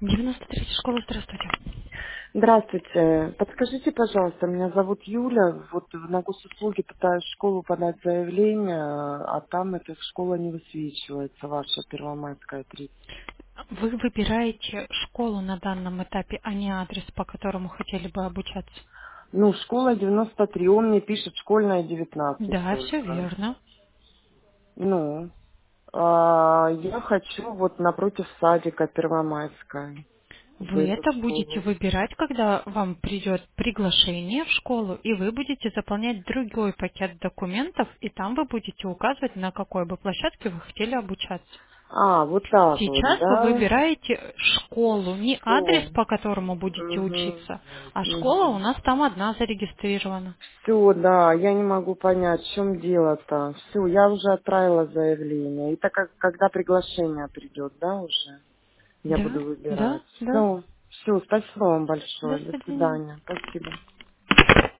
93 школа, здравствуйте. Здравствуйте. Подскажите, пожалуйста, меня зовут Юля. Вот на госуслуги пытаюсь в школу подать заявление, а там эта школа не высвечивается, ваша Первомайская 30. Вы выбираете школу на данном этапе, а не адрес, по которому хотели бы обучаться? Ну, школа 93, он мне пишет школьная 19 Да, все только. верно. Ну, я хочу вот напротив садика Первомайская, в Вы эту это будете школу. выбирать, когда вам придет приглашение в школу, и вы будете заполнять другой пакет документов, и там вы будете указывать, на какой бы площадке вы хотели обучаться. Вот так вот, Сейчас вы да? выбираете школу, не адрес, Все. по которому будете Угу. учиться, а школа у Угу. нас там одна зарегистрирована. Все, да, я не могу понять, в чем дело-то. Все, я уже отправила заявление. И так как когда приглашение придет, да, уже, я Да, буду выбирать. да, да. Все, спасибо вам До большое. До свидания. свидания. Спасибо.